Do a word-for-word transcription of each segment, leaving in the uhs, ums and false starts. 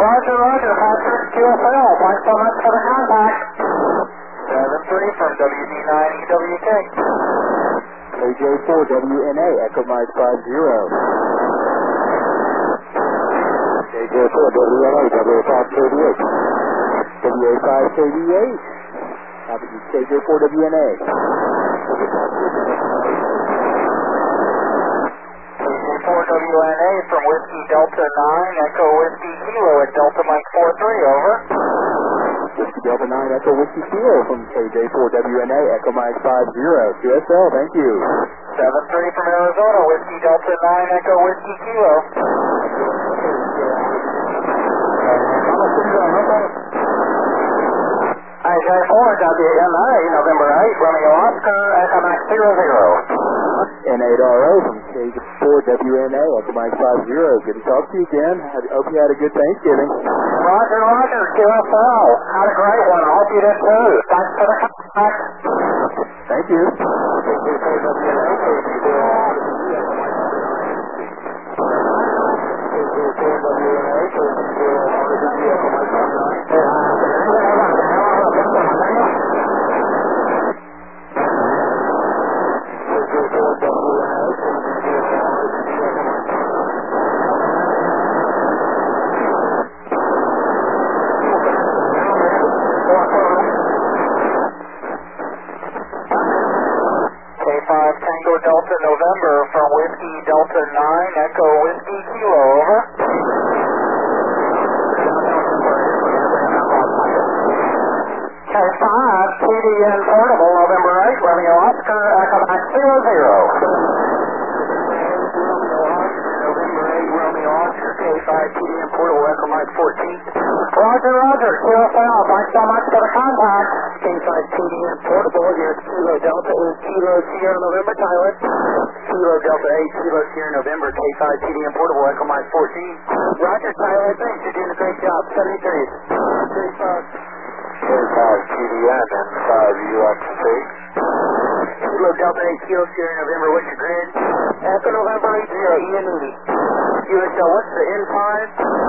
Roger, roger, Foster, Q S L, thanks so much for the contact. seven three from W D nine E W K. K J four W N A, Echo Mike five zero. K J four W N A, W A five K D eight. W A five K D eight. Copy K J four W N A. K J four W N A from Whiskey Delta nine, Echo Whiskey Kilo at Delta Mike four three, over. Whiskey Delta nine, Echo Whiskey Kilo from K J four W N A, Echo Mike five zero. Q S L, thank you. seven three from Arizona, Whiskey Delta nine, Echo Whiskey Kilo. I J four W N A, November eighth, Romeo Oscar, Echo Mike zero zero. N eight R O from K J four W N A, Echo Mike five zero. Good to talk to you again. I hope you had a good Thanksgiving. Roger, roger, Q S L. Had a great one. I hope you did too. Thanks for the contact. Thank you. Tango Delta November from Whiskey Delta nine, Echo Whiskey Kilo, over. K five T D N Portable, November eighth, Romeo Oscar, Echo Mike zero zero. November eighth, Romeo Oscar, K five T D N Portable, Echo Mike fourteen. Roger, roger, Q S L, thanks so much for the contact. K five T D N Portable, here's Kilo Delta eight, Kilo Sierra November, Tyler. Kilo Delta eight, Kilo Sierra November, K five T D N Portable, Echo Mike fourteen. Roger, Tyler, thanks, you're doing a great job. seventy-three. K five. K five T D N and five U X C. Kilo Delta eight, Kilo Sierra November, what's your grid? Echo November eight zero, Ian Moody. Q S L, what's the N five?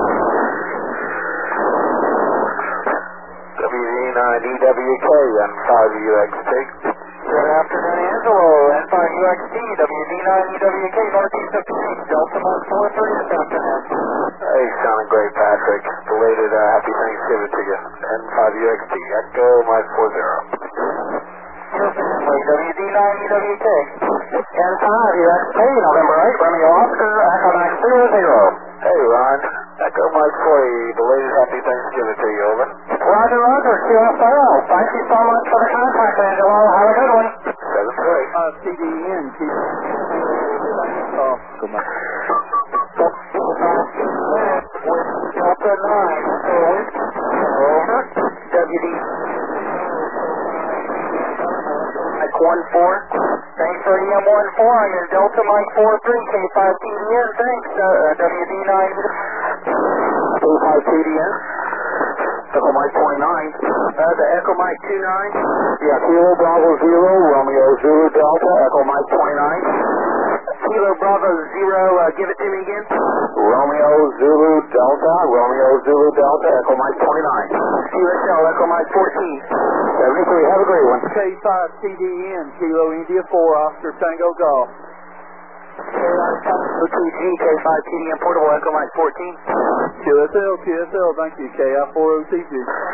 W D nine E W K and five U X T. Good afternoon, Angelo. N five U X T, W D nine E W K, northeast of Phoenix, Delta Mike four three this afternoon. Hey, sounding great, Patrick. Belated uh, happy Thanksgiving to you. N five U X T, Echo Mike four zero. Your family, W D nine E W K. N five U X T, November eighth, Romeo Oscar, Echo Mike zero zero. Hey, Ron. Echo Mike forty, belated happy Thanksgiving to you, over. Roger, roger, Q S L. Thank you so much for the contact, Angelo. Have a good one. seven three. Uh, C D N, T D N. Oh, come on. Delta nine, over. W D. Mike one four. Thanks for E M one four. I'm in Delta Mike four three, K five T D N. Thanks, uh, W D nine. K five T D N. Echo Mike twenty-nine. Uh, the Echo Mike two nine. Yeah, Kilo Bravo zero, Romeo Zulu Delta, Echo Mike twenty-nine. Kilo Bravo zero, uh, give it to me again. Romeo Zulu Delta, Romeo Zulu Delta, Echo Mike twenty-nine. Q S L, Echo Mike fourteen. seventy-three, have a great one. K five T D N, Kilo India four, Oscar Tango Golf. K five T G, K five T D N Portable, Echo Mike fourteen. Q S L, Q S L, thank you. K I four O T G.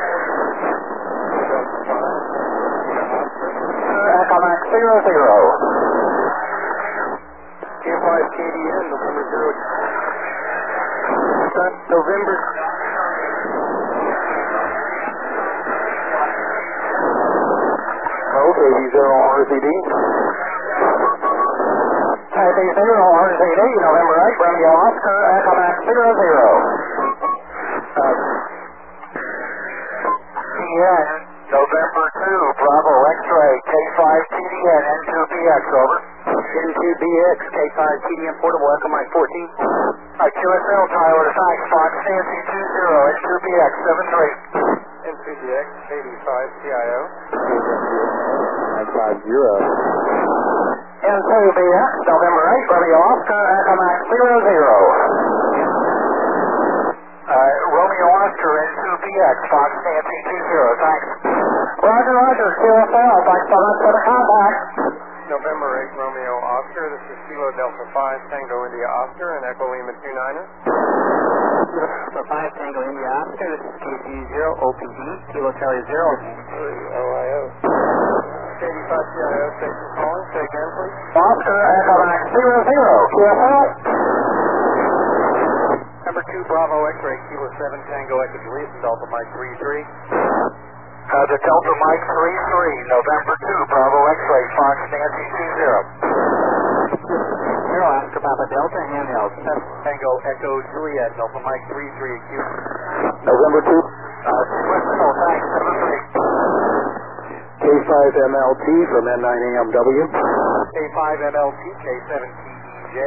Echo Mike zero zero. K five T D N, November zero. November. Okay, zero R Z D. K D zero R Z D, November eighth, Romeo Oscar, Echo Mike zero zero. Uh, T N, November two, Bravo X-ray, K five T D N, N two B X, over. N two B X, K five T D N Portable, Echo Mike fourteen. Hi, Q S L, Tyler, Fax, Fox, Nancy two zero, N two B X, seven three. N two B X, eighty-five T I O. nine five zero. N two B X, November eighth, Romeo Oscar, Echo Mike zero zero. Uh, Romeo X, Fox Nancy two zero, thanks. Roger, Roger, Q S L, thanks so much for the contact. November eight, Romeo Oscar, this is Kilo Delta five, Tango India Oscar, and Echo Lima two niner. So five, Tango India Oscar, this is K C zero, O P D, Kilo Charlie zero. three, O I O. K D five C I O, station calling, say again please. Oscar, Echo Max zero zero, Q S L. Number two, Bravo X-ray, Kilo seven, Tango Echo Juliet, Delta Mike three three. Uh, the Delta Mike three three, November two, Bravo X-ray, Fox Nancy two zero. Zero, Oscar Papa Delta, handheld. Tango Echo Juliet, Delta Mike three three, acute. November two. Uh, Western, thanks, number three. K five M L T from N nine A M W. K five M L T, K seven T E J.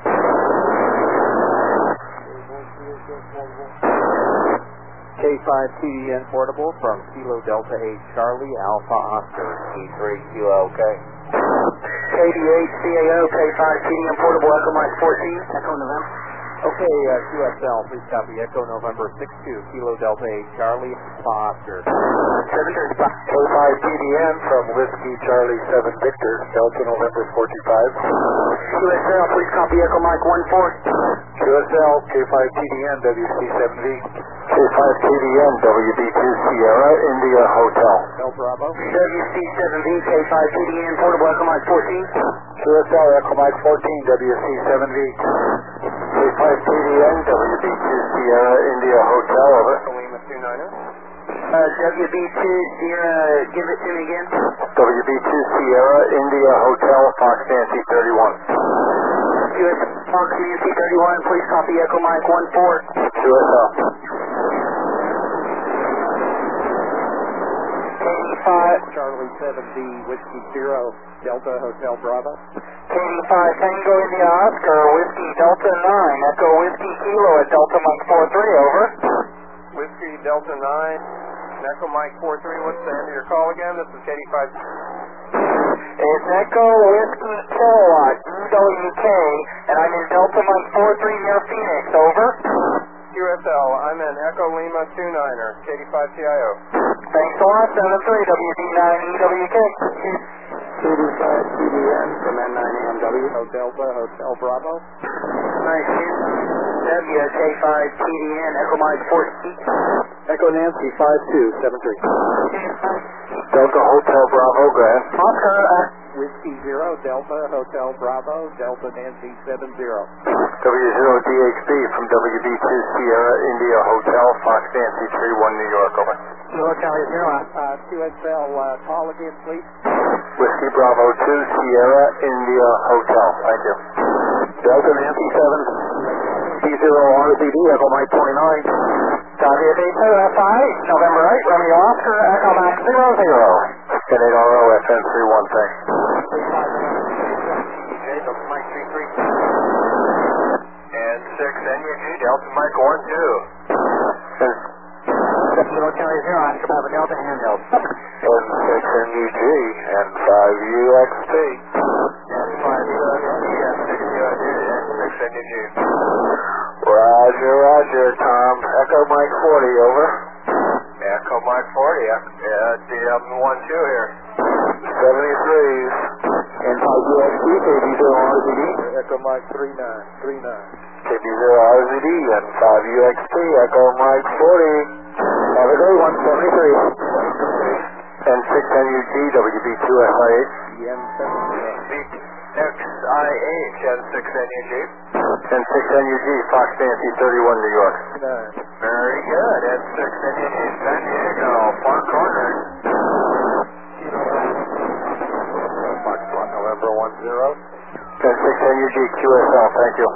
K five T D N portable from Kilo Delta eight Charlie Alpha Oscar E three Kilo OK. K D eight C A O, K five T D N portable, Echo Mike fourteen. Echo November. OK, uh, Q S L, please copy Echo November six two Kilo Delta eight Charlie Alpha Oscar. K five T D N from Whiskey Charlie seven Victor, Delta November forty-five. Q S L, please copy Echo Mike one four. Q S L, K five T D N, W C seven V. K five T D N, W B two Sierra, India Hotel. Del Bravo. W C seven V, K five T D N, portable Echo Mike fourteen. Q S L, Echo Mike fourteen, W C seven V. K five T D N, W B two Sierra, India Hotel, over. Echo Lima two niner. Uh, W B two Sierra, give it to me again. W B two Sierra, India Hotel, Fox Nancy thirty-one. U S Fox Nancy thirty-one, please copy Echo Mike one four. Q S L. K five, Charlie seven V Whiskey zero Delta Hotel Bravo. K five Tango India Oscar, Whiskey Delta nine, Echo Whiskey Kilo at Delta Mike four three, over. Whiskey Delta nine, Echo Mike four three, what's the end of your call again? This is K D five. It's Echo Whiskey Kilowatt, E W K, and I'm in Delta Mike four three near Phoenix, over. Q S L, I'm in Echo Lima two niner, K D five C I O. Thanks a lot, seven three, W D nine E W K. K D five T D N from N nine A M W. Delta Hotel Bravo. Nice. W K five T D N, Echo Mike fourteen. Echo Nancy five two seven three. Delta Hotel Bravo, go ahead. Oscar, uh, Whiskey zero Delta Hotel Bravo Delta Nancy seven zero. W zero D H B from W B two Sierra, India Hotel, Fox Nancy three one, New York, over. Kilo Charlie zero. Uh, Q S L, uh, call again please. Whiskey Bravo two Sierra, India Hotel, thank you. Delta Nancy seven. T zero R Z D, Echo Mike twenty-nine. W D two F I, November eight, Romeo Oscar, Echo Max zero zero. N eight R O F N three one, thanks. Delta Mike three three. And six N U G, Delta Mike one two. Kilo Charlie zero, Oscar Papa Delta, handheld. N six N U G and five U X T. And five U X T, and six U X T, and six N U G. Roger, roger, Tom. Echo Mike forty, over. Echo Mike forty, yeah, D M one two here. seventy-threes. And five U X T, K D zero R Z D. Echo Mike three nine three nine. K B zero R Z D and five U X T, Echo Mike forty. Have a good one, seventy-three. And six N U G, W B two S I H. D M seven zero. X I H and six N U G. And six N U G, Fox Nancy thirty-one, New York. nine. Very good, and six N U G, San Diego, far corner. Fox one, November one zero. And six N U G, Q S L, thank you.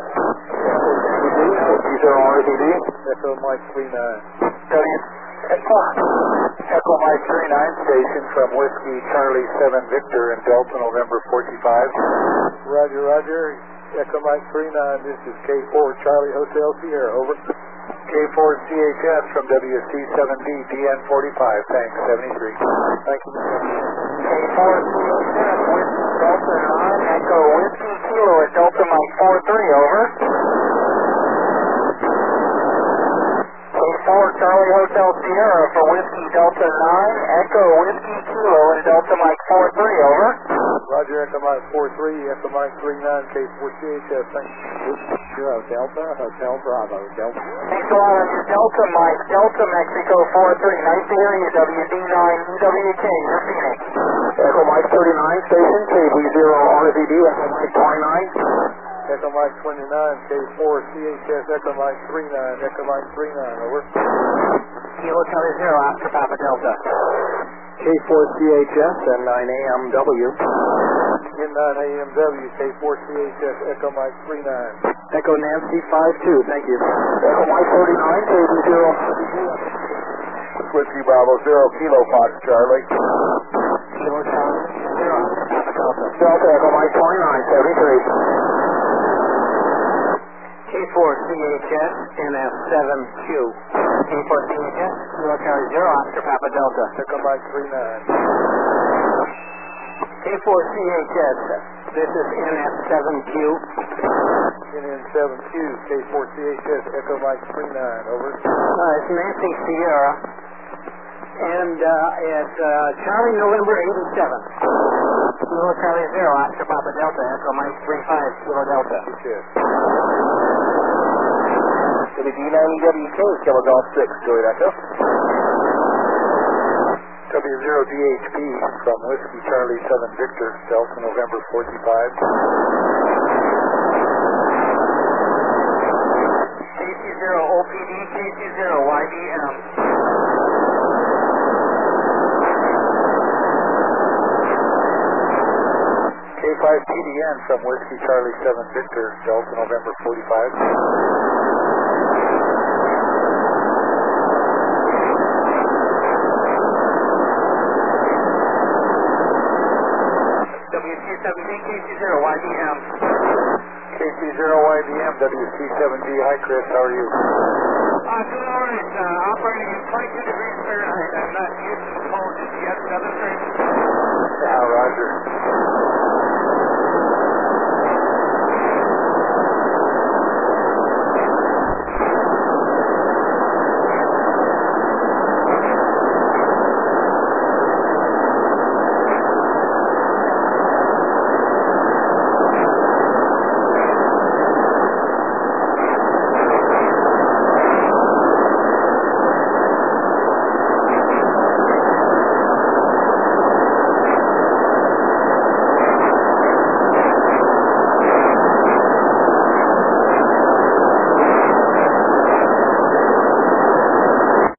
T zero R Z D. Echo Mike three nine. W Echo, Echo Mike three nine station from Whiskey Charlie seven Victor in Delta November forty-five. Roger, Roger. Echo Mike three nine. This is K four Charlie Hotel Sierra. Over. K four C H S from W C seven D D N forty-five. Thanks, seventy-three. Thank you. K four C H S, Whiskey Delta nine, Echo Whiskey Kilo at Delta Mike four three, over. K four Charlie Hotel Sierra for Whiskey Delta nine, Echo Whiskey Kilo and Delta Mike four three, over. Roger, Echo Mike four three, Echo Mike three nine, K four C H S, thank you. Zero Delta, Hotel Bravo, Delta. Thanks a lot on your Delta Mike, Delta Mexico four three, nice to hear you, W D nine E W K, you're Phoenix. Echo Mike thirty-nine, station, K V zero R Z D, Echo Mike twenty-nine. Echo Mike twenty-nine, K four C H S, Echo Mike three nine, Echo Mike three nine, over. Kilo Charlie Zero, Oscar Papa Delta. K four C H S, N nine A M W. N nine A M W, K four C H S, Echo Mike three nine. Echo Nancy five two, thank you. Echo Mike thirty-nine, K V zero R Z D. Whiskey Bravo zero, Kilo Fox Charlie. Kilo Charlie Zero, Oscar Papa Delta. Delta, Echo Mike twenty-nine, seventy-three. K four C H S, N F seven Q. K four C H S, Kilo Charlie Zero, Oscar Papa Delta. Echo Mike three nine. K four C H S, this is N F seven Q. N N seven Q, K four C H S, Echo Mike three nine, over. Uh, it's Nancy Sierra, and uh, it's uh, Charlie November eighty-seven. Kilo Charlie Zero, Oscar Papa Delta, Echo Mike three five, Kilo Delta. Yes. W D nine E W K, Kilo Golf six, Juliet Echo. W zero D H P from Whiskey Charlie seven Victor, Delta November forty-five. K C zero O P D, K C zero Y D M. K five T D N from Whiskey Charlie seven Victor, Delta November forty-five. W C seven D, K C zero Y D M. K C zero Y D M, W C seven D, hi Chris, how are you? Uh, doing all right. Uh, operating at twenty-two degrees Fahrenheit. I'm not used to the cold just yet. Seven three. Yeah, Roger.